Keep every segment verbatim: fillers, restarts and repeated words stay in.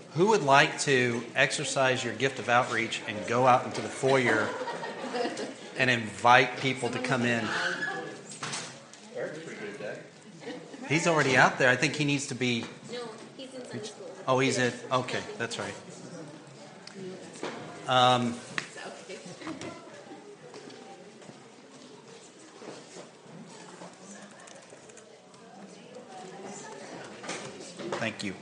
Who would like to exercise your gift of outreach and go out into the foyer and invite people to come in? Eric's pretty good at that. He's already out there. I think he needs to be... No, he's in Sunday school. Oh, he's in... Okay, that's right. Um... Thank you.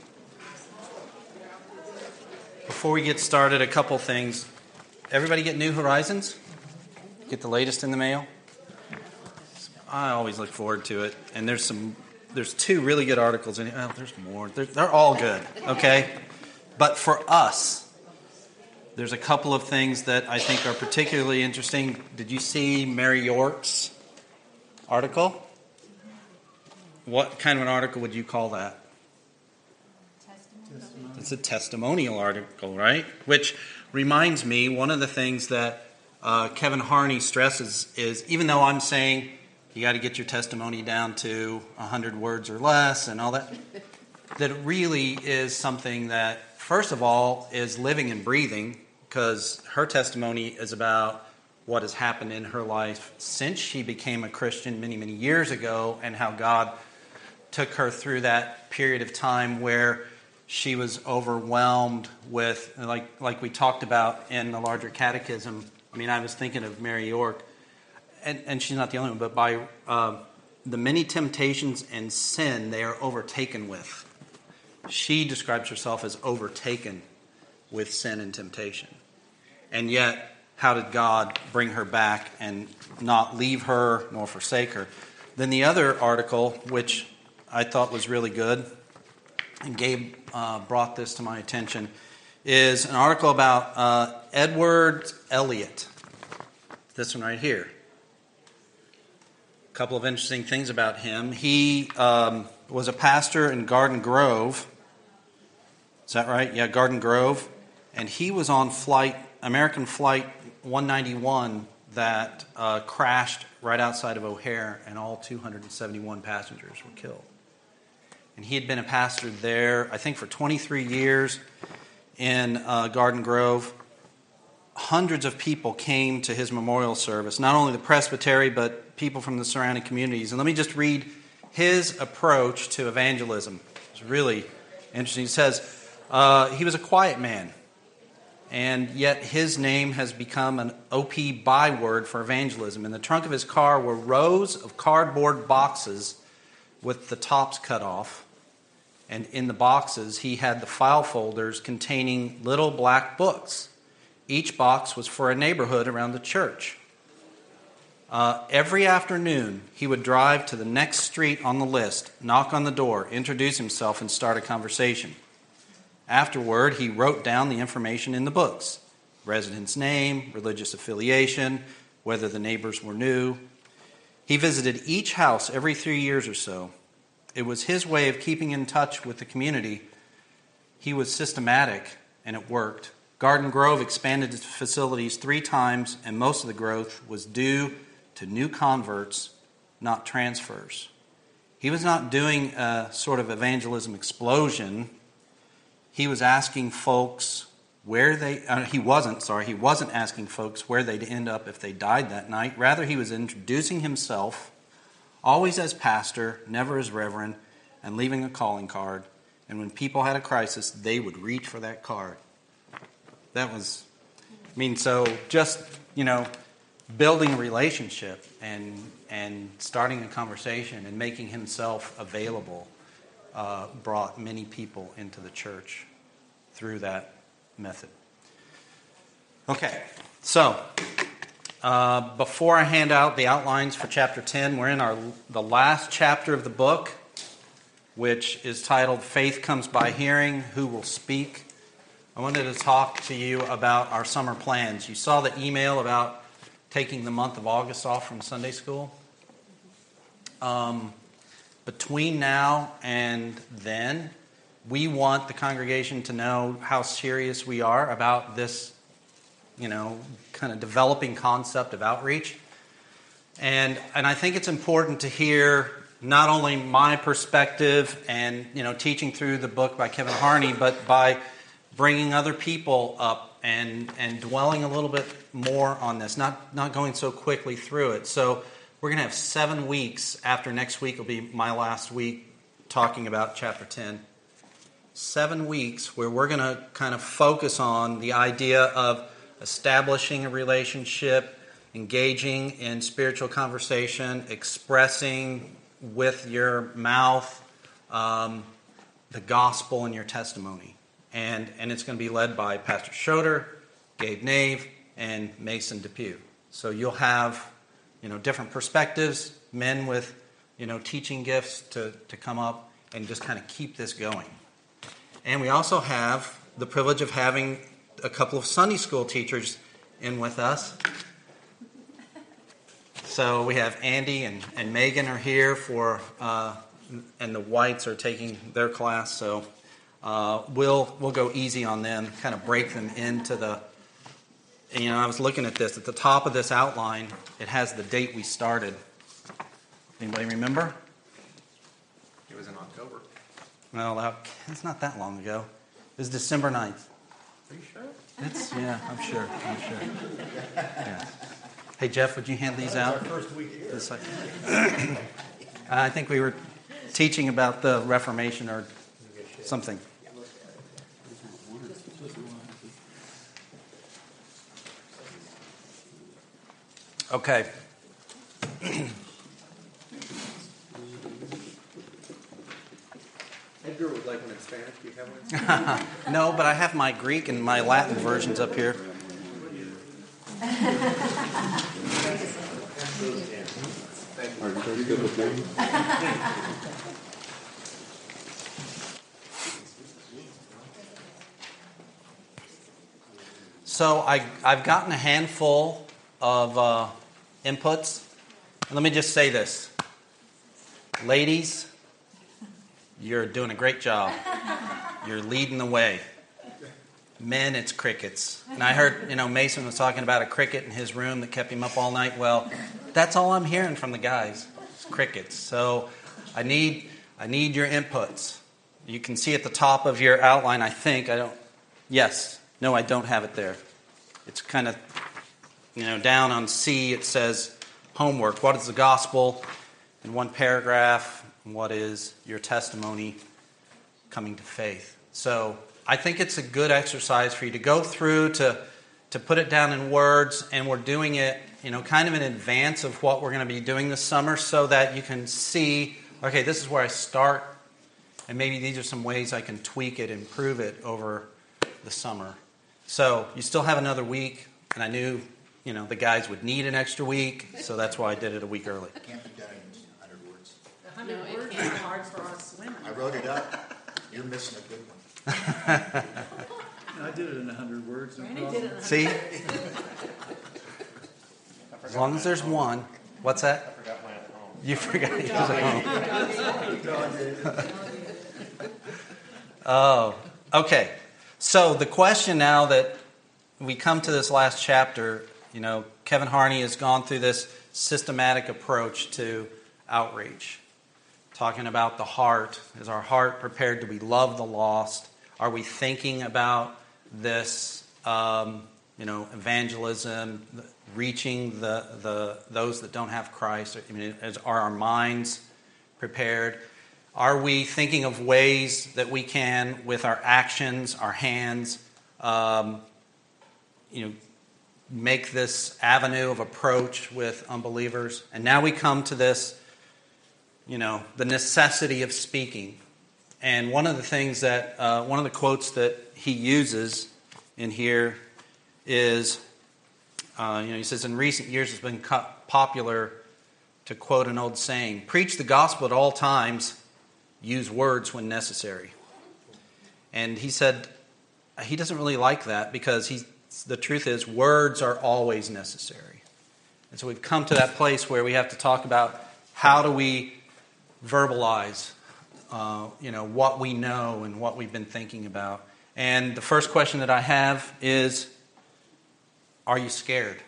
Before we get started, a couple things. Everybody get New Horizons? Get the latest in the mail? I always look forward to it. And there's some, there's two really good articles in it. Oh, there's more. They're, they're all good, okay? But for us, there's a couple of things that I think are particularly interesting. Did you see Mary York's article? What kind of an article would you call that? It's a testimonial article, right? Which reminds me, one of the things that uh, Kevin Harney stresses is, even though I'm saying you got to get your testimony down to one hundred words or less and all that, that it really is something that, first of all, is living and breathing, because her testimony is about what has happened in her life since she became a Christian many, many years ago, and how God took her through that period of time where she was overwhelmed with, like like we talked about in the larger catechism. I mean, I was thinking of Mary York, and, and she's not the only one, but by uh, the many temptations and sin they are overtaken with. She describes herself as overtaken with sin and temptation. And yet, how did God bring her back and not leave her nor forsake her? Then the other article, which I thought was really good, and Gabe uh, brought this to my attention, is an article about uh, Edward Elliot. This one right here. A couple of interesting things about him. He um, was a pastor in Garden Grove. Is that right? Yeah, Garden Grove. And he was on flight, American Flight one ninety-one, that uh, crashed right outside of O'Hare, and all two hundred seventy-one passengers were killed. And he had been a pastor there, I think, for twenty-three years in uh, Garden Grove. Hundreds of people came to his memorial service, not only the presbytery, but people from the surrounding communities. And let me just read his approach to evangelism. It's really interesting. He says, uh, he was a quiet man, and yet his name has become an O P byword for evangelism. In the trunk of his car were rows of cardboard boxes with the tops cut off. And in the boxes, he had the file folders containing little black books. Each box was for a neighborhood around the church. Uh, every afternoon, he would drive to the next street on the list, knock on the door, introduce himself, and start a conversation. Afterward, he wrote down the information in the books: resident's name, religious affiliation, whether the neighbors were new. He visited each house every three years or so. It was his way of keeping in touch with the community. He was systematic, and it worked. Garden Grove expanded its facilities three times, and most of the growth was due to new converts, not transfers. He was not doing a sort of evangelism explosion. He was asking folks where they, uh, he wasn't, sorry, he wasn't asking folks where they'd end up if they died that night. Rather, he was introducing himself, always as pastor, never as reverend, and leaving a calling card. And when people had a crisis, they would reach for that card. That was, I mean, so just, you know, building a relationship and and starting a conversation and making himself available uh, brought many people into the church through that method. Okay, so uh, before I hand out the outlines for chapter ten, we're in our the last chapter of the book, which is titled Faith Comes by Hearing, Who Will Speak? I wanted to talk to you about our summer plans. You saw the email about taking the month of August off from Sunday school. Um, between now and then, we want the congregation to know how serious we are about this, you know, kind of developing concept of outreach. And and I think it's important to hear not only my perspective and, you know, teaching through the book by Kevin Harney, but by bringing other people up and, and dwelling a little bit more on this, not, not going so quickly through it. So we're going to have seven weeks after next week will be my last week talking about chapter ten. Seven weeks where we're going to kind of focus on the idea of establishing a relationship, engaging in spiritual conversation, expressing with your mouth um, the gospel in your testimony. And, and it's going to be led by Pastor Schroeder, Gabe Nave, and Mason Depew. So you'll have, you know, different perspectives, men with, you know, teaching gifts to, to come up and just kind of keep this going. And we also have the privilege of having a couple of Sunday school teachers in with us. So we have Andy and, and Megan are here for, uh, and the Whites are taking their class. So uh, we'll we'll go easy on them, kind of break them into the. You know, I was looking at this at the top of this outline. It has the date we started. Anybody remember? It was in October. Well, that, it's not that long ago. It was December ninth. Are you sure? It's yeah, I'm sure. I'm sure. Yeah. Hey Jeff, would you hand these out? Our first week here. This, like, I think we were teaching about the Reformation or something. Okay. Edgar would like one in Spanish. Do you have one? No, but I have my Greek and my Latin versions up here. Are you good with me? So I, I've gotten a handful of uh, inputs. And let me just say this. Ladies, you're doing a great job. You're leading the way. Men, it's crickets. And I heard, you know, Mason was talking about a cricket in his room that kept him up all night. Well, that's all I'm hearing from the guys. It's crickets. So I need I need your inputs. You can see at the top of your outline, I think, I don't, yes, no, I don't have it there. It's kind of, you know, down on C, it says homework. What is the gospel? In one paragraph, what is your testimony coming to faith? So I think it's a good exercise for you to go through, to to put it down in words, and we're doing it, you know, kind of in advance of what we're going to be doing this summer so that you can see, okay, this is where I start, and maybe these are some ways I can tweak it, improve it over the summer. So you still have another week, and I knew, you know, the guys would need an extra week, so that's why I did it a week early. Can't be done in one hundred words. A hundred words is hard for us women. I wrote it up. You're missing a good one. I did it in a hundred words. No Randy problem. did it. in a See? hundred- As long as there's one. What's that? I forgot mine at home. You forgot yours at home. Oh, okay. So the question now that we come to this last chapter, you know, Kevin Harney has gone through this systematic approach to outreach, talking about the heart. Is our heart prepared? Do we love the lost? Are we thinking about this, um, you know, evangelism, reaching the, the those that don't have Christ? I mean, is, are our minds prepared? Are we thinking of ways that we can, with our actions, our hands, um, you know, make this avenue of approach with unbelievers? And now we come to this, you know, the necessity of speaking. And one of the things that, uh, one of the quotes that he uses in here is, uh, you know, he says, in recent years it's been co- popular to quote an old saying, preach the gospel at all times, use words when necessary. And he said he doesn't really like that because he, the truth is words are always necessary. And so we've come to that place where we have to talk about how do we verbalize uh, you know, what we know and what we've been thinking about. And the first question that I have is, are you scared?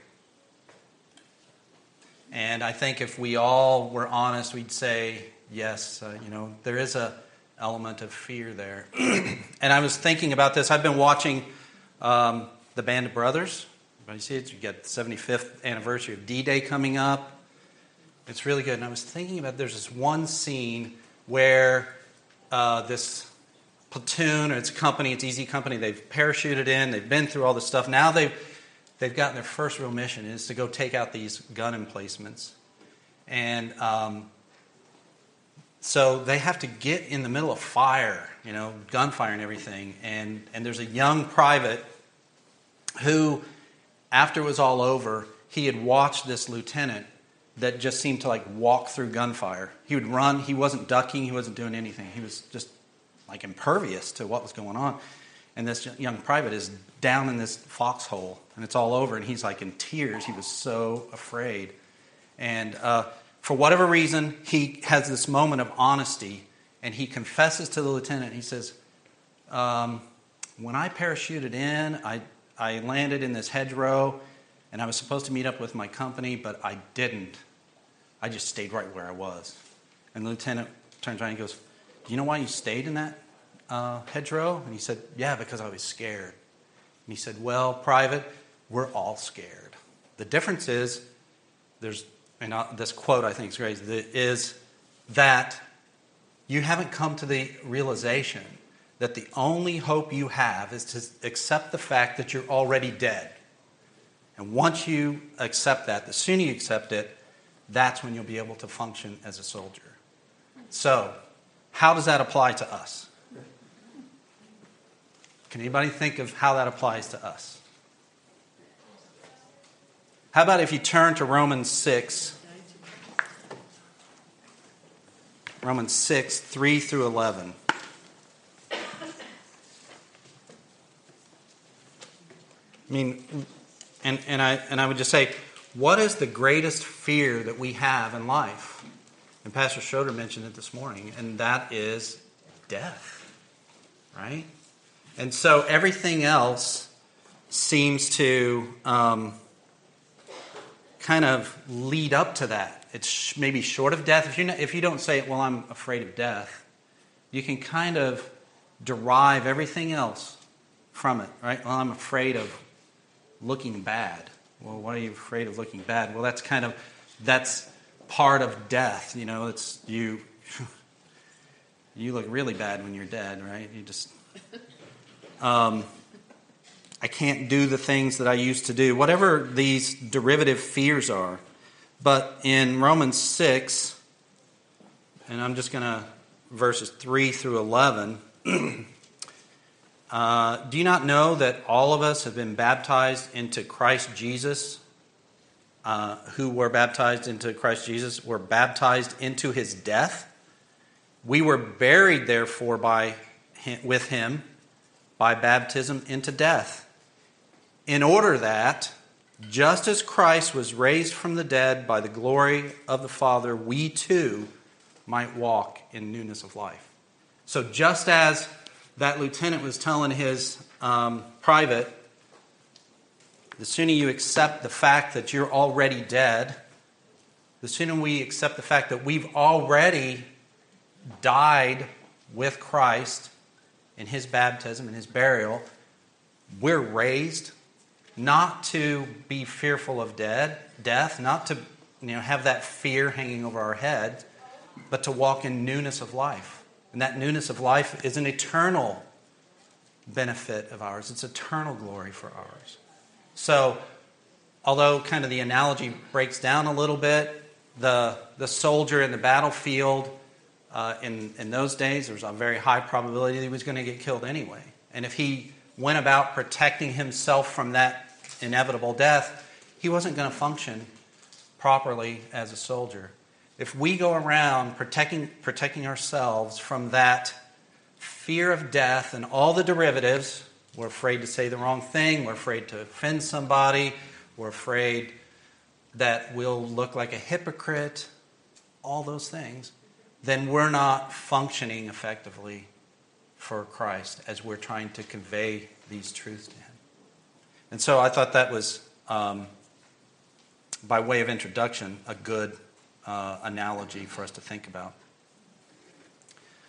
And I think if we all were honest, we'd say, yes, uh, you know, there is a element of fear there. And I was thinking about this. I've been watching um, The Band of Brothers. Everybody see it? You got the seventy-fifth anniversary of D-Day coming up. It's really good. And I was thinking about there's this one scene where uh, this platoon, or it's a company, it's Easy Company, they've parachuted in, they've been through all this stuff. Now they've they've gotten their first real mission is to go take out these gun emplacements. And um, so they have to get in the middle of fire, you know, gunfire and everything. And, and there's a young private who, after it was all over, he had watched this lieutenant that just seemed to like walk through gunfire. He would run, he wasn't ducking, he wasn't doing anything. He was just like impervious to what was going on. And this young private is down in this foxhole, and it's all over, and he's like in tears. He was so afraid. And uh, for whatever reason, he has this moment of honesty, and he confesses to the lieutenant. He says, um, when I parachuted in, I, I landed in this hedgerow, and I was supposed to meet up with my company, but I didn't. I just stayed right where I was. And the lieutenant turns around and goes, do you know why you stayed in that uh, hedgerow? And he said, yeah, because I was scared. And he said, well, Private, we're all scared. The difference is, there's, and uh, this quote I think is great, is that you haven't come to the realization that the only hope you have is to accept the fact that you're already dead. And once you accept that, the sooner you accept it, that's when you'll be able to function as a soldier. So, how does that apply to us? Can anybody think of how that applies to us? How about if you turn to Romans six, Romans six, three through eleven. I mean, and, and I and I would just say, what is the greatest fear that we have in life? And Pastor Schroeder mentioned it this morning, and that is death, right? And so everything else seems to um, kind of lead up to that. It's maybe short of death. If you if you don't say, well, I'm afraid of death, you can kind of derive everything else from it, right? Well, I'm afraid of looking bad. Well, why are you afraid of looking bad? Well, that's kind of, that's part of death. You know, it's you, you look really bad when you're dead, right? You just, um, I can't do the things that I used to do. Whatever these derivative fears are. But in Romans six, and I'm just going to, verses three through eleven, Uh, do you not know that all of us have been baptized into Christ Jesus? Uh, who were baptized into Christ Jesus were baptized into his death. We were buried, therefore, by him, with him by baptism into death, in order that, just as Christ was raised from the dead by the glory of the Father, we too might walk in newness of life. So just as that lieutenant was telling his um, private, the sooner you accept the fact that you're already dead, the sooner we accept the fact that we've already died with Christ in his baptism and his burial, we're raised not to be fearful of dead, death, not to you know have that fear hanging over our head, but to walk in newness of life. And that newness of life is an eternal benefit of ours. It's eternal glory for ours. So, although kind of the analogy breaks down a little bit, the the soldier in the battlefield, uh, in, in those days, there was a very high probability that he was going to get killed anyway. And if he went about protecting himself from that inevitable death, he wasn't going to function properly as a soldier. If we go around protecting protecting ourselves from that fear of death and all the derivatives, we're afraid to say the wrong thing, we're afraid to offend somebody, we're afraid that we'll look like a hypocrite, all those things, then we're not functioning effectively for Christ as we're trying to convey these truths to him. And so I thought that was, um, by way of introduction, a good Uh, analogy for us to think about.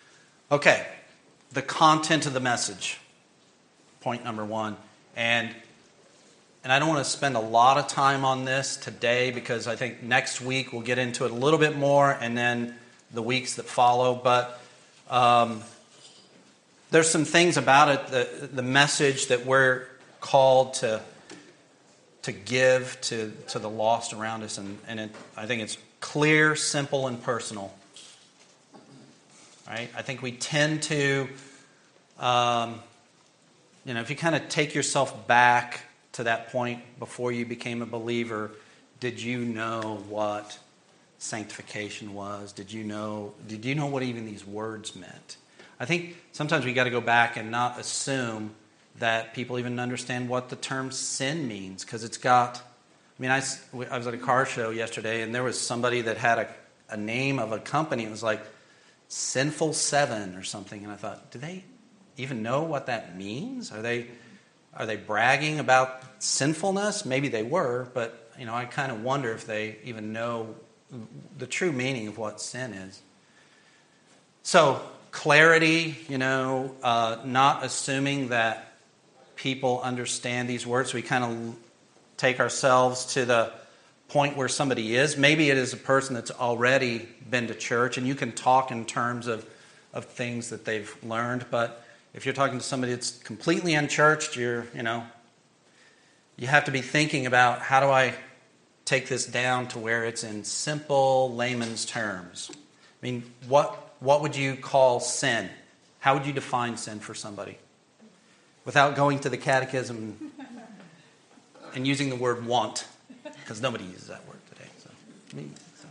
Okay, the content of the message, point number one. And and I don't want to spend a lot of time on this today because I think next week we'll get into it a little bit more and then the weeks that follow. But um, there's some things about it, the, the message that we're called to to give to, to the lost around us. And, and it, I think it's clear, simple, and personal. Right? I think we tend to, um, you know, if you kind of take yourself back to that point before you became a believer, did you know what sanctification was? Did you know, did you know what even these words meant? I think sometimes we got to go back and not assume that people even understand what the term sin means, because it's got, I mean, I, I was at a car show yesterday, and there was somebody that had a, a name of a company. It was like Sinful Seven or something, and I thought, do they even know what that means? Are they are they bragging about sinfulness? Maybe they were, but you know, I kind of wonder if they even know the true meaning of what sin is. So clarity, you know, uh, not assuming that people understand these words. We kind of take ourselves to the point where somebody is. Maybe it is a person that's already been to church, and you can talk in terms of, of things that they've learned. But if you're talking to somebody that's completely unchurched, you're, you know, you have to be thinking about, how do I take this down to where it's in simple layman's terms? I mean, what what would you call sin? How would you define sin for somebody? Without going to the catechism and using the word want. Because nobody uses that word today. So, me, so.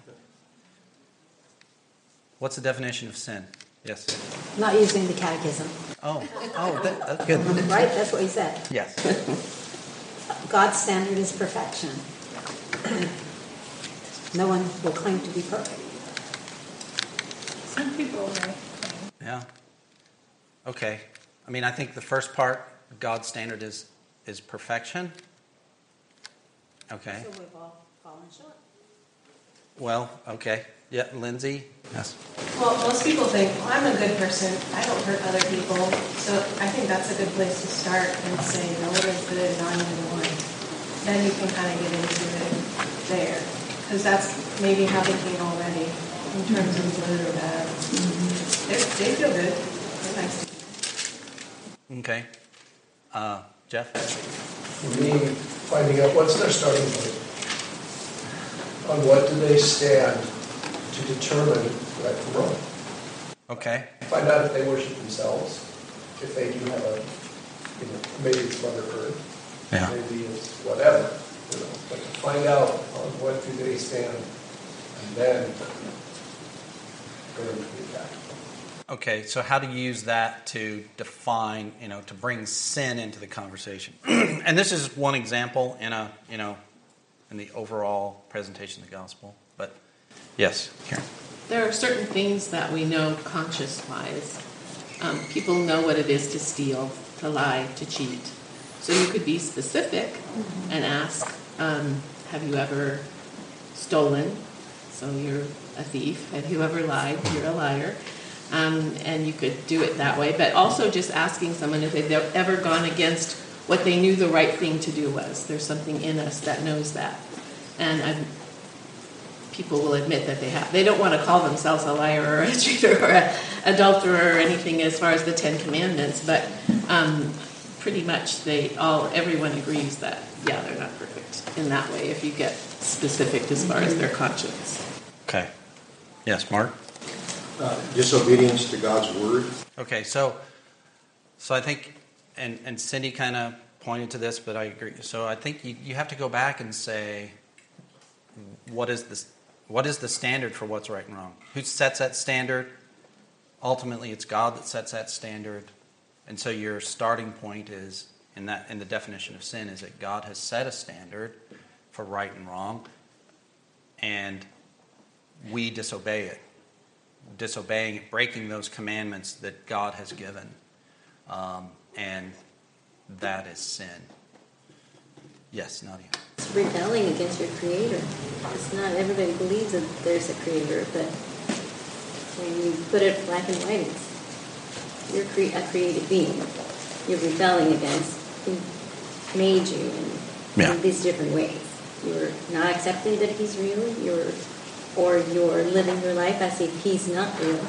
What's the definition of sin? Yes? Not using the catechism. Oh, oh, that, that's good. Right? That's what he said. Yes. God's standard is perfection. No one will claim to be perfect. Some people may. Yeah. Okay. I mean, I think the first part, God's standard is is perfection. Okay. So we've all fallen short. Well, okay. Yeah, Lindsay? Yes. Well, most people think, well, I'm a good person. I don't hurt other people. So I think that's a good place to start and say, no one is good, not even one. Then you can kind of get into it there. Because that's maybe how they feel already in terms of good or bad. Mm-hmm. They feel good. They're nice to people. Okay. Uh, Jeff? For me, finding out what's their starting point. On what do they stand to determine right from wrong. Okay. Find out if they worship themselves, if they do have a, you know, maybe it's Mother Earth, Yeah. maybe it's whatever, you know, but to find out on what do they stand, and then go into the attack. Okay, so how do you use that to define, you know, to bring sin into the conversation? And this is one example in a, you know, in the overall presentation of the gospel. But yes, Karen. There are certain things that we know conscious-wise. Um, people know what it is to steal, to lie, to cheat. So you could be specific and ask, um, have you ever stolen? So you're a thief. Have you ever lied? You're a liar. Um, and you could do it that way. But also just asking someone if they've ever gone against what they knew the right thing to do was. There's something in us that knows that. And I'm, people will admit that they have. They don't want to call themselves a liar or a cheater or an adulterer or anything as far as the Ten Commandments, but um, pretty much they all, everyone agrees that, yeah, they're not perfect in that way if you get specific as far as their conscience. Okay. Yes, Mark? Uh, disobedience to God's word. Okay, so so I think, and, and Cindy kind of pointed to this, but I agree. So I think you, you have to go back and say, what is this? What is the standard for what's right and wrong? Who sets that standard? Ultimately, it's God that sets that standard. And so your starting point is, in that in the definition of sin, is that God has set a standard for right and wrong, and we disobey it. Disobeying it, breaking those commandments that God has given. Um, and that is sin. Yes, Nadia. It's rebelling against your creator. It's not everybody believes that there's a creator, but when you put it black and white, it's You're cre- a created being. You're rebelling against who made you in, Yeah. in these different ways. You're not accepting that he's real, you're, or you're living your life as if he's not real.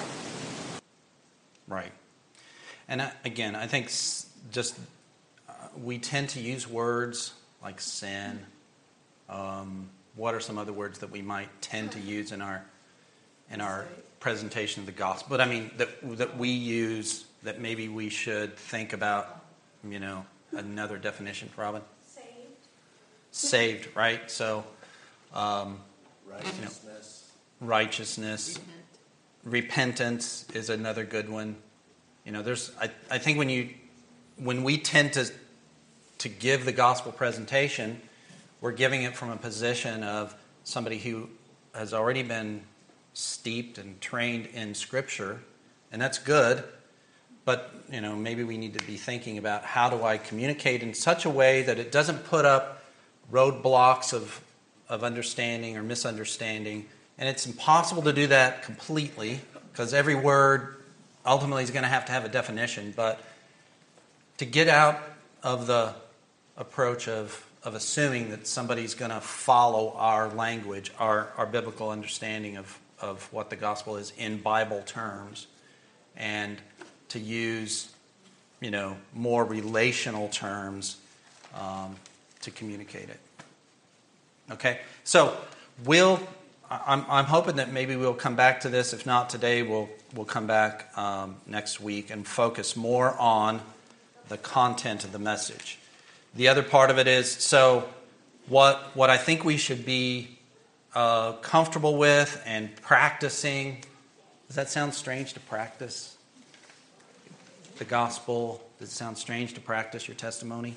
Right. And I, again, I think s- just uh, we tend to use words like sin. Um, what are some other words that we might tend to use in our in our presentation of the gospel? But I mean that that we use that maybe we should think about. You know, another definition, Robin. Saved. Saved, right? So, um, Righteousness. righteousness. Repent. Repentance is another good one. You know, there's I, I think when you when we tend to to give the gospel presentation, we're giving it from a position of somebody who has already been steeped and trained in Scripture, and that's good. But, you know, maybe we need to be thinking about how do I communicate in such a way that it doesn't put up roadblocks of of understanding or misunderstanding. And it's impossible to do that completely because every word ultimately is going to have to have a definition. But to get out of the approach of, of assuming that somebody's going to follow our language, our, our biblical understanding of, of what the gospel is in Bible terms, and to use, you know, more relational terms um, to communicate it. Okay, so we'll. I'm, I'm hoping that maybe we'll come back to this. If not today, we'll we'll come back um, next week and focus more on the content of the message. The other part of it is so what what I think we should be uh, comfortable with and practicing. Does that sound strange to practice the gospel? Does it sound strange to practice your testimony?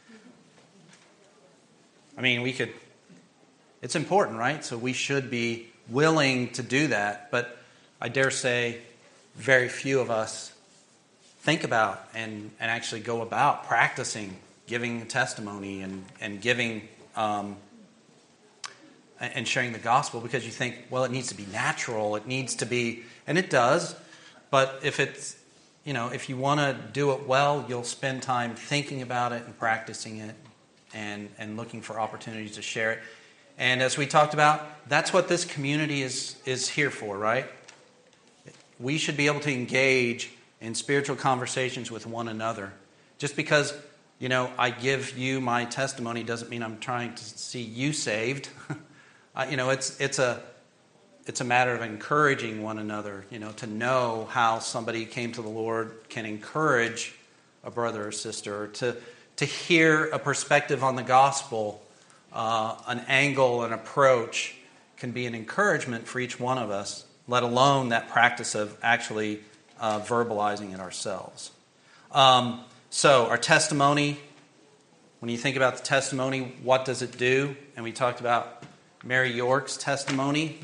I mean, we could. It's important, right? So we should be willing to do that. But I dare say very few of us think about and, and actually go about practicing giving testimony and, and giving um, and sharing the gospel because you think, well, it needs to be natural. It needs to be, and it does. But if it's, you know, if you want to do it well, you'll spend time thinking about it and practicing it and, and looking for opportunities to share it. And as we talked about, that's what this community is, is here for, right? We should be able to engage in spiritual conversations with one another. Just because, you know, I give you my testimony doesn't mean I'm trying to see you saved. uh, you know, it's it's a it's a matter of encouraging one another, you know, to know how somebody came to the Lord can encourage a brother or sister, to to hear a perspective on the gospel. Uh, an angle, an approach can be an encouragement for each one of us, let alone that practice of actually uh, verbalizing it ourselves. Um, so our testimony, when you think about the testimony, what does it do? And we talked about Mary York's testimony.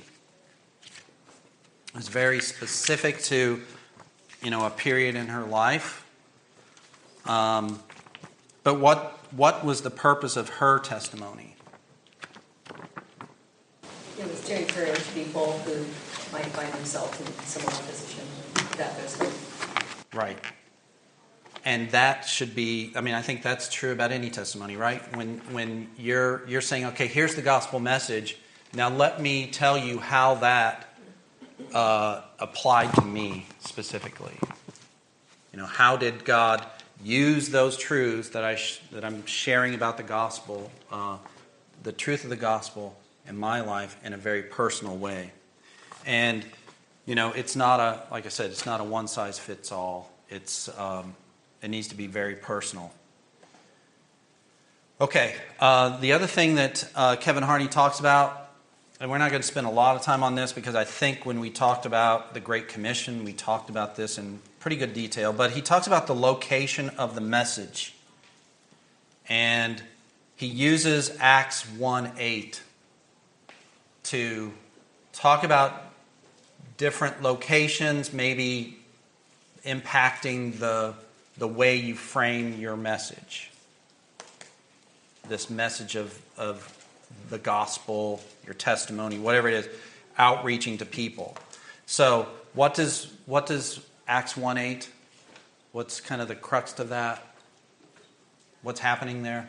It was very specific to, you know, a period in her life. Um, but what what was the purpose of her testimony? It was to encourage people who might find themselves in a similar position that was good. Right. And that should be, I mean, I think that's true about any testimony, right? When when you're you're saying, okay, here's the gospel message. Now let me tell you how that uh, applied to me specifically. You know, how did God use those truths that I sh- that I'm sharing about the gospel, uh, the truth of the gospel in my life in a very personal way? And you know, it's not a, like I said, it's not a one size fits all. It's um, it needs to be very personal. Okay, uh, the other thing that uh, Kevin Harney talks about, and we're not going to spend a lot of time on this because I think when we talked about the Great Commission, we talked about this in pretty good detail, but he talks about the location of the message. And he uses Acts one eight to talk about different locations, maybe impacting the the way you frame your message. This message of, of the gospel, your testimony, whatever it is, outreaching to people. So what does what does Acts one eight What's kind of the crux of that? What's happening there?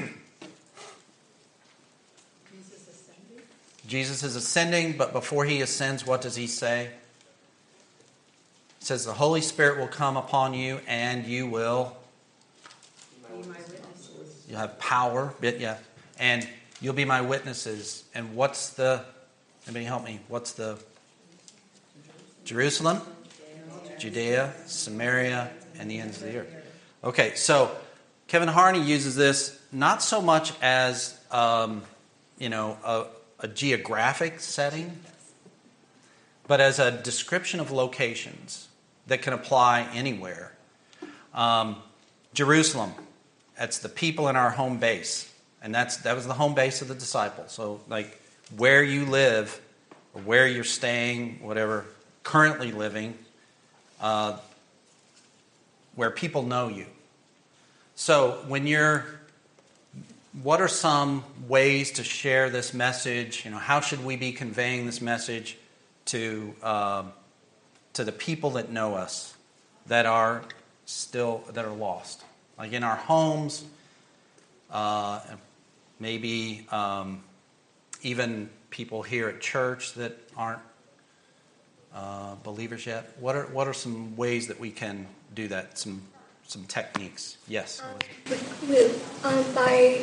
Jesus ascending. Jesus is ascending, but before he ascends, what does he say? He says, the Holy Spirit will come upon you and you will... Be my witnesses. You'll have power, bit yeah, and you'll be my witnesses. And what's the, anybody help me, what's the, Jerusalem, Judea, Samaria, and the ends of the earth. Okay, so Kevin Harney uses this not so much as, um, you know, a, a geographic setting, but as a description of locations that can apply anywhere. Um, Jerusalem, that's the people in our home base. And that's that was the home base of the disciples. So, like, where you live, or where you're staying, whatever, currently living, uh, where people know you. So, when you're, what are some ways to share this message? You know, how should we be conveying this message to uh, to the people that know us, that are still that are lost, like in our homes, uh, maybe um, even people here at church that aren't uh, believers yet. What are what are some ways that we can do that? Some some techniques. Yes. Um, with, um, by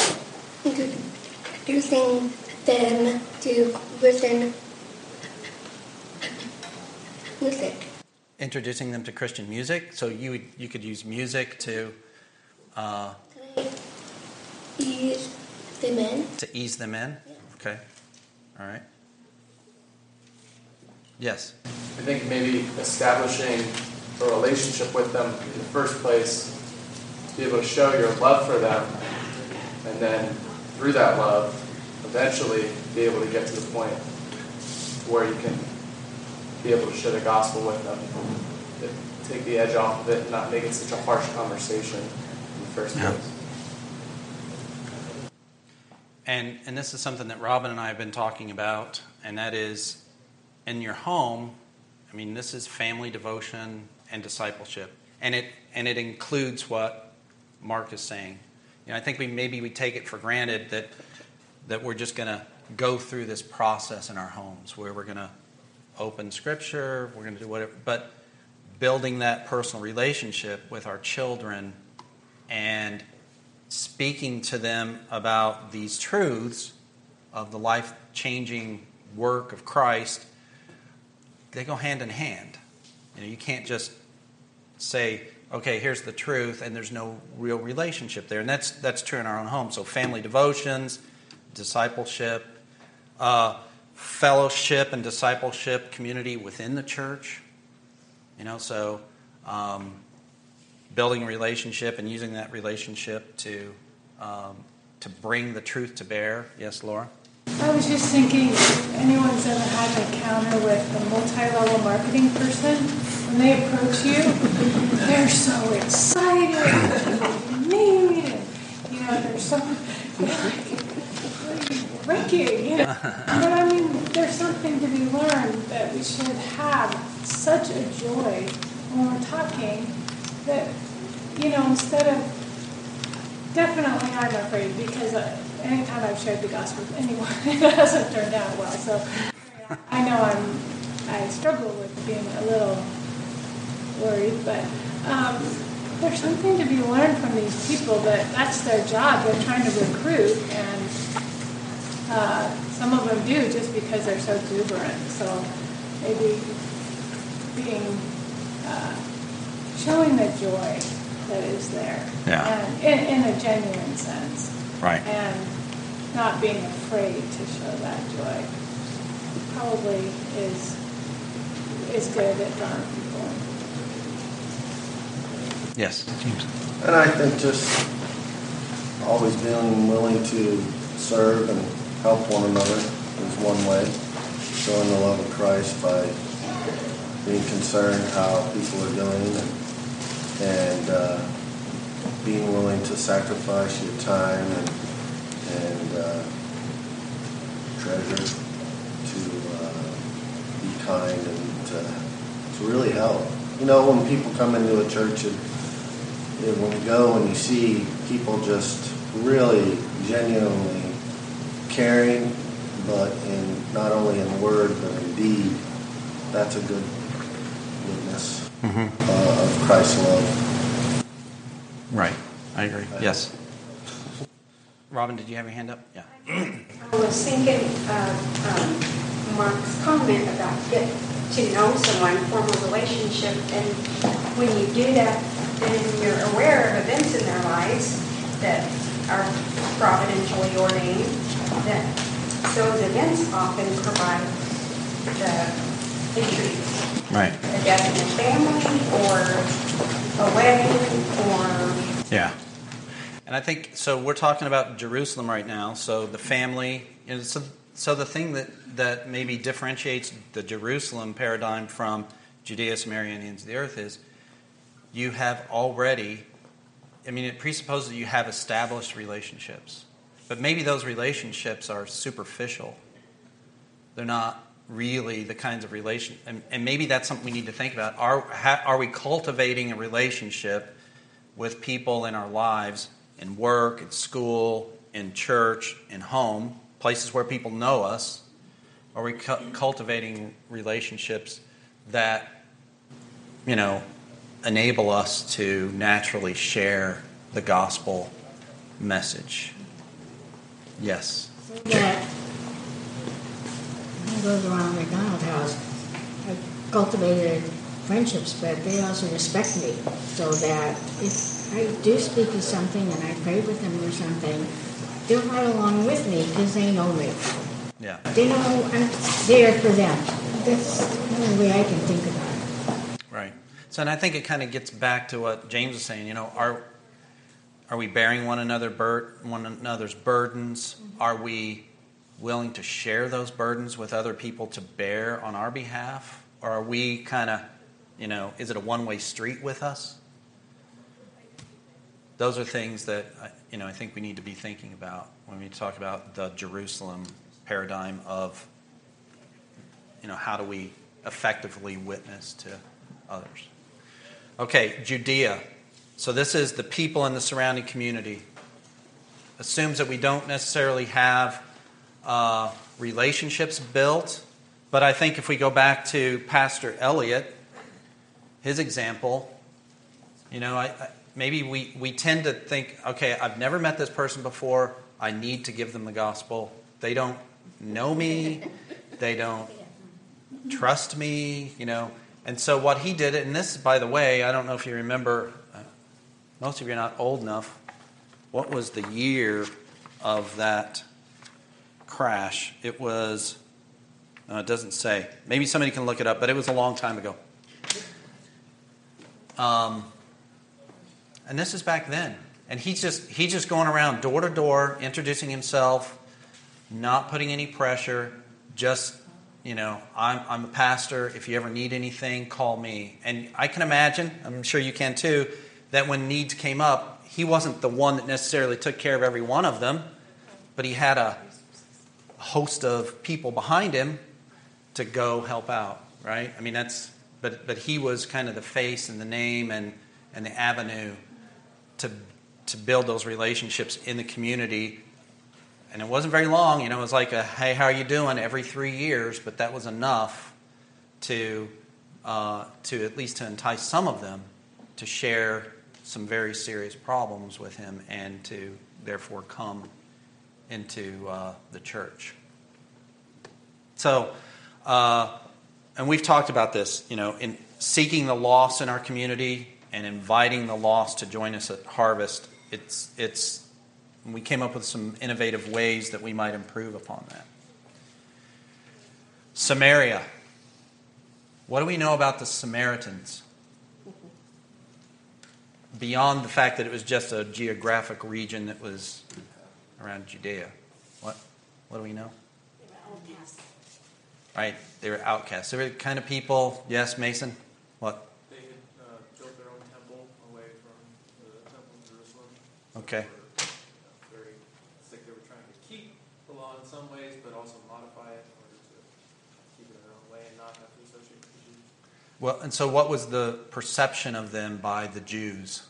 introducing them to Christian music. Introducing them to Christian music. So you would, you could use music to uh, ease them in. To ease them in. Yeah. Okay. All right. Yes. I think maybe establishing a relationship with them in the first place, to be able to show your love for them, and then through that love, eventually be able to get to the point where you can be able to share the gospel with them, take the edge off of it, and not make it such a harsh conversation in the first Yeah. place. And and this is something that Robin and I have been talking about, and that is in your home. I mean, this is family devotion and discipleship, and it and it includes what Mark is saying. You know, I think we maybe we take it for granted that that we're just going to go through this process in our homes, where we're going to open Scripture, we're going to do whatever, but building that personal relationship with our children and speaking to them about these truths of the life-changing work of Christ, they go hand in hand. You know, you can't just say, okay, here's the truth, and there's no real relationship there. And that's that's true in our own home. So family devotions, discipleship, uh, fellowship and discipleship community within the church. You know, so um, building a relationship and using that relationship to um, to bring the truth to bear. Yes, Laura? I was just thinking, if anyone's ever had an encounter with a multi-level marketing person, when they approach you, they're so excited and what you need, and, you know, they're so, they're like, what are you drinking? You know? But I mean, there's something to be learned that we should have such a joy when we're talking that, you know, instead of, definitely I'm afraid because I, anytime I've shared the gospel with anyone, it hasn't turned out well. So I know I'm, I struggle with being a little worried, but um, there's something to be learned from these people that that's their job. They're trying to recruit, and uh, some of them do just because they're so exuberant. So maybe being, uh, showing the joy that is there, Yeah. and in, in a genuine sense. Right. And not being afraid to show that joy probably is is good at drawing people. Yes, James. And I think just always being willing to serve and help one another is one way. Showing the love of Christ by being concerned how people are doing and, and uh, being willing to sacrifice your time and and uh, treasure to uh, be kind and uh, to really help. you know, when people come into a church, and, and when you go and you see people just really genuinely caring, but in not only in word but in deed, that's a good witness Mm-hmm. uh, of Christ's love. Right. I agree. Yes. Robin, did you have your hand up? Yeah. I was thinking of um, Mark's comment about get to know someone, form a relationship, and when you do that, then you're aware of events in their lives that are providentially ordained, that those events often provide the entry. Right. A death in the family, or a wedding, or... Yeah. And I think, so we're talking about Jerusalem right now, so the family, you know, so, so the thing that, that maybe differentiates the Jerusalem paradigm from Judea, Samaria, and the ends of the earth is you have already, I mean, it presupposes that you have established relationships. But maybe those relationships are superficial. They're not really the kinds of relation, and, and maybe that's something we need to think about. Are, ha, are we cultivating a relationship with people in our lives, in work, in school, in church, in home, places where people know us? Are we cu- cultivating relationships that, you know, enable us to naturally share the gospel message? Yes. That goes around McDonald House. I've cultivated friendships, but they also respect me, so that if I do speak of something and I pray with them or something, they'll ride along with me because they know me. Yeah. They know I'm there for them. That's the only way I can think about it. Right. So, and I think it kind of gets back to what James was saying. You know, are are we bearing one another bur- one another's burdens? Are we willing to share those burdens with other people to bear on our behalf? Or are we kind of, you know, is it a one-way street with us? Those are things that, you know, I think we need to be thinking about when we talk about the Jerusalem paradigm of, you know, how do we effectively witness to others. Okay, Judea. So this is the people in the surrounding community. Assumes that we don't necessarily have uh, relationships built, but I think if we go back to Pastor Elliott, his example, you know, I, I, maybe we, we tend to think, okay, I've never met this person before. I need to give them the gospel. They don't know me. They don't trust me, you know. And so what he did, and this, by the way, I don't know if you remember, uh, most of you are not old enough. What was the year of that crash? It was, uh, it doesn't say. Maybe somebody can look it up, but it was a long time ago. Um, and this is back then. And he's just he's just going around door to door, introducing himself, not putting any pressure, just, you know, I'm I'm a pastor. If you ever need anything, call me. And I can imagine, I'm sure you can too, that when needs came up, he wasn't the one that necessarily took care of every one of them, but he had a host of people behind him to go help out, right? I mean, that's, but but he was kind of the face and the name and, and the avenue to to build those relationships in the community. And it wasn't very long, you know, it was like a, hey, how are you doing, every three years, but that was enough to uh, to at least to entice some of them to share some very serious problems with him and to therefore come into uh, the church. So, uh, and we've talked about this, you know, in seeking the lost in our community and inviting the lost to join us at Harvest. It's it's we came up with some innovative ways that we might improve upon that. Samaria. What do we know about the Samaritans? Beyond the fact that it was just a geographic region that was around Judea. What? What do we know? They were outcasts. Right, they were outcasts. They were the kind of people, yes, Mason? What? They had uh, built their own temple away from the temple in Jerusalem. Okay. They were, uh, very, it's like they were trying to keep the law in some ways, but also modify it in order to keep it in their own way and not have to associate with the Jews. Well, and so what was the perception of them by the Jews?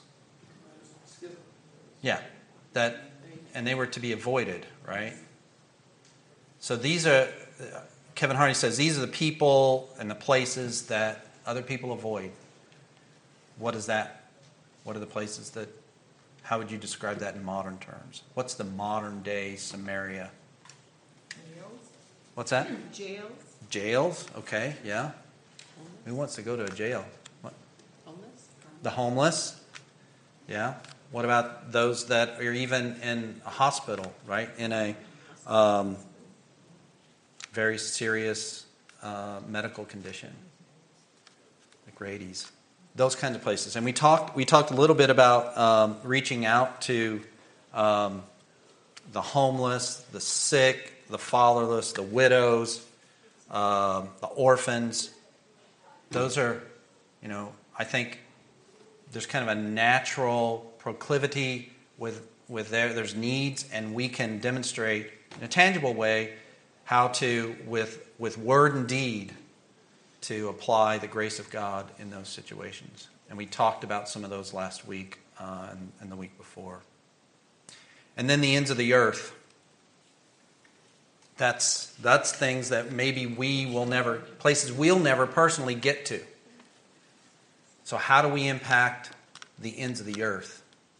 Yeah, that, and they were to be avoided, right? So these are, Kevin Harney says, these are the people and the places that other people avoid. What is that? What are the places that, how would you describe that in modern terms? What's the modern day Samaria? Jails. What's that? Jails. Jails, okay, yeah. Who wants to go to a jail? What? Homeless. The homeless, yeah. What about those that are even in a hospital, right? In a um, very serious uh, medical condition, like Grady's, those kinds of places. And we talked we talked a little bit about um, reaching out to um, the homeless, the sick, the fatherless, the widows, uh, the orphans. Those are, you know, I think there's kind of a natural proclivity with with there. There's needs, and we can demonstrate in a tangible way how to, with with word and deed, to apply the grace of God in those situations. And we talked about some of those last week uh, and, and the week before. And then the ends of the earth. That's that's things that maybe we will never, places we'll never personally get to. So how do we impact the ends of the earth?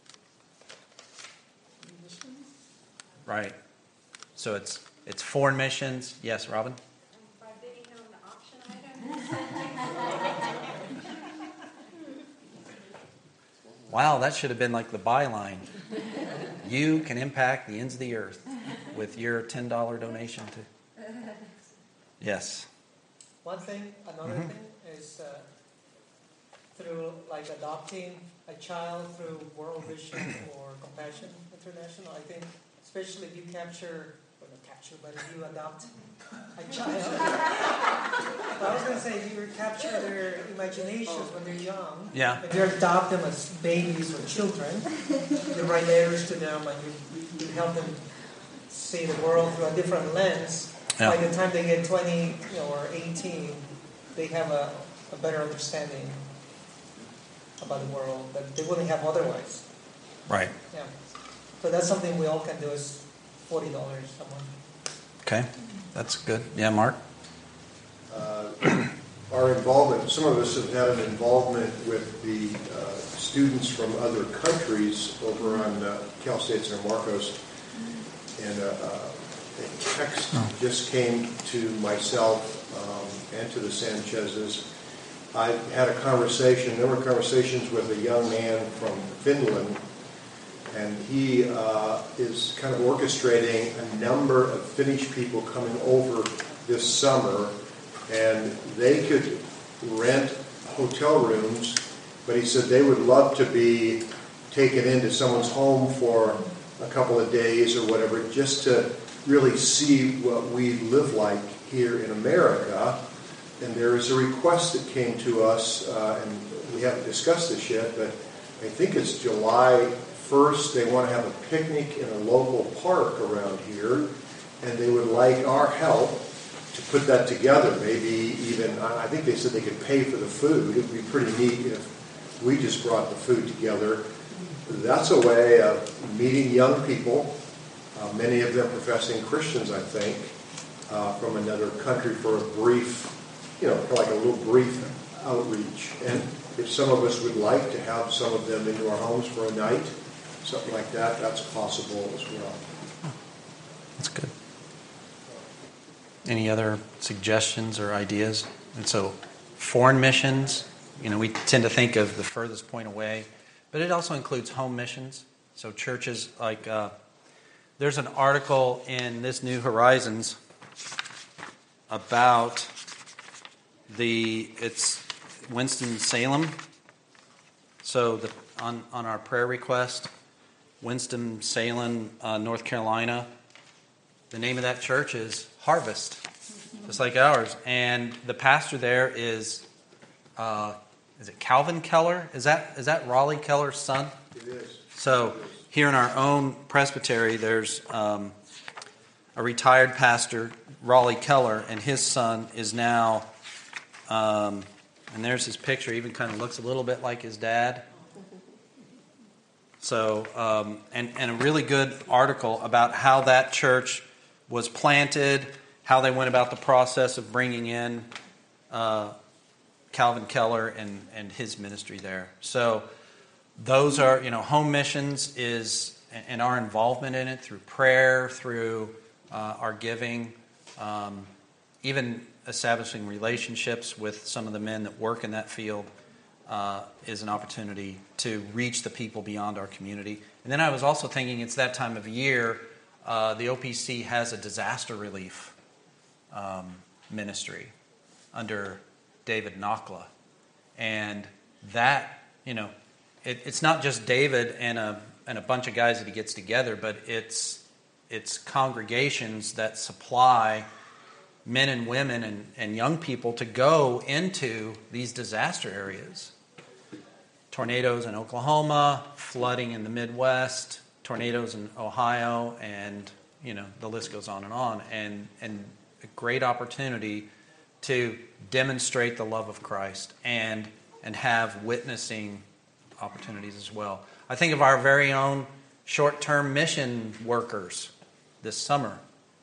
Right. So it's it's foreign missions. Yes, Robin? By bidding on the auction item. Wow, that should have been like the byline. You can impact the ends of the earth with your ten dollars donation to. Yes. One thing, another Mhm. thing is uh, through like adopting a child through World Vision or Compassion International. I think, especially if you capture, or not capture, but if you adopt a child. But I was going to say, if you capture their imaginations when they're young, Yeah. and you adopt them as babies or children, you write letters to them and you, you help them see the world through a different lens. Yeah. By the time they get twenty, you know, or eighteen, they have a, a better understanding about the world that they wouldn't have otherwise. Right. Yeah. So that's something we all can do is forty dollars someone. Okay. That's good. Yeah, Mark? Uh, our involvement, some of us have had an involvement with the uh, students from other countries over on uh, Cal State San Marcos. And uh, uh, a text Oh. just came to myself um, and to the Sanchez's. I had a conversation, there were conversations with a young man from Finland, and he uh, is kind of orchestrating a number of Finnish people coming over this summer, and they could rent hotel rooms, but he said they would love to be taken into someone's home for a couple of days or whatever, just to really see what we live like here in America. And there is a request that came to us, uh, and we haven't discussed this yet, but I think it's July first. They want to have a picnic in a local park around here, and they would like our help to put that together. Maybe even, I think they said they could pay for the food. It would be pretty neat if we just brought the food together. That's a way of meeting young people, uh, many of them professing Christians, I think, uh, from another country for a brief, you know, like a little brief outreach. And if some of us would like to have some of them into our homes for a night, something like that, that's possible as well. That's good. Any other suggestions or ideas? And so, foreign missions, you know, we tend to think of the furthest point away, but it also includes home missions. So churches like, uh, there's an article in this New Horizons about the, it's Winston-Salem. So the, on, on our prayer request, Winston-Salem, uh, North Carolina, the name of that church is Harvest, just like ours. And the pastor there is, uh, is it Calvin Keller? Is that is that Raleigh Keller's son? It is. So here in our own presbytery, there's um, a retired pastor, Raleigh Keller, and his son is now um, And there's his picture. He even kind of looks a little bit like his dad. So, um, and, and a really good article about how that church was planted, how they went about the process of bringing in uh, Calvin Keller and, and his ministry there. So those are, you know, home missions is, and our involvement in it through prayer, through uh, our giving, um, even establishing relationships with some of the men that work in that field uh, is an opportunity to reach the people beyond our community. And then I was also thinking it's that time of year, uh, the O P C has a disaster relief um, ministry under David Nakla. And that, you know, it, it's not just David and a and a bunch of guys that he gets together, but it's it's congregations that supply men and women and, and young people to go into these disaster areas. Tornadoes in Oklahoma, flooding in the Midwest, tornadoes in Ohio, and you know the list goes on and on. And and a great opportunity to demonstrate the love of Christ and and have witnessing opportunities as well. I think of our very own short-term mission workers this summer.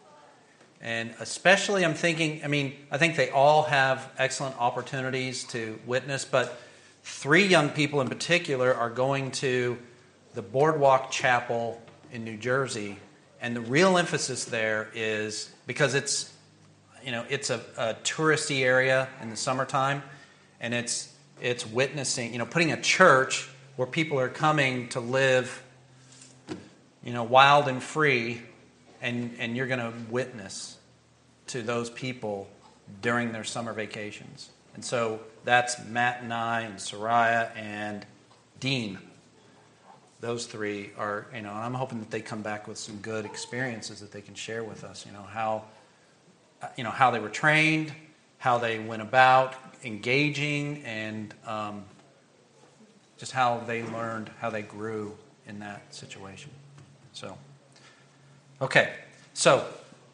And especially I'm thinking, I mean, I think they all have excellent opportunities to witness, but three young people in particular are going to the Boardwalk Chapel in New Jersey. And the real emphasis there is, because it's, you know, it's a, a touristy area in the summertime, and it's it's witnessing, you know, putting a church where people are coming to live, you know, wild and free, and, and you're going to witness to those people during their summer vacations. And so that's Matt and I and Soraya and Dean. Those three are, you know, and I'm hoping that they come back with some good experiences that they can share with us, you know, how, you know, how they were trained, how they went about engaging, and um, just how they learned, how they grew in that situation. So, okay, so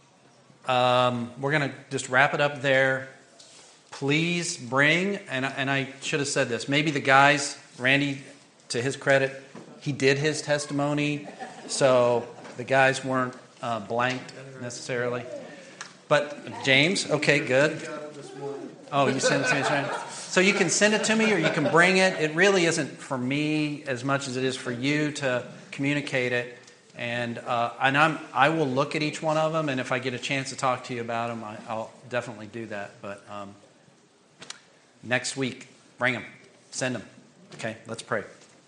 um, we're going to just wrap it up there. Please bring, and, and I should have said this, maybe the guys, Randy, to his credit, he did his testimony, so the guys weren't uh, blanked necessarily. But James, okay, good. Oh, you sent it to me, right? So you can send it to me or you can bring it. It really isn't for me as much as it is for you to communicate it. And uh, and I'm I will look at each one of them, and if I get a chance to talk to you about them, I, I'll definitely do that. But um, next week, bring them, send them. Okay, let's pray.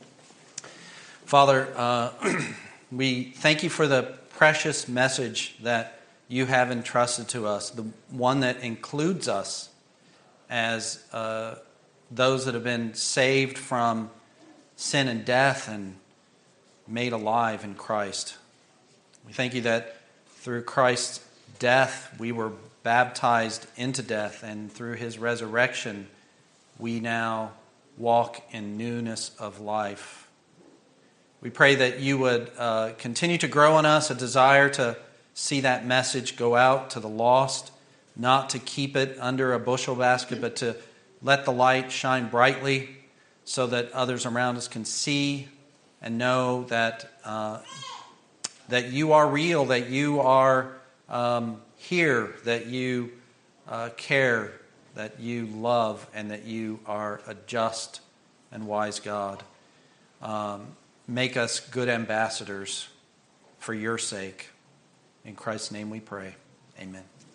Father, uh, we thank you for the precious message that you have entrusted to us, the one that includes us as uh, those that have been saved from sin and death and made alive in Christ. We thank you that through Christ's death we were baptized into death, and through his resurrection we now walk in newness of life. We pray that you would uh, continue to grow in us a desire to see that message go out to the lost, not to keep it under a bushel basket, but to let the light shine brightly so that others around us can see and know that uh, that you are real, that you are um, here, that you uh, care, that you love, and that you are a just and wise God. Um, make us good ambassadors for your sake. In Christ's name we pray. Amen.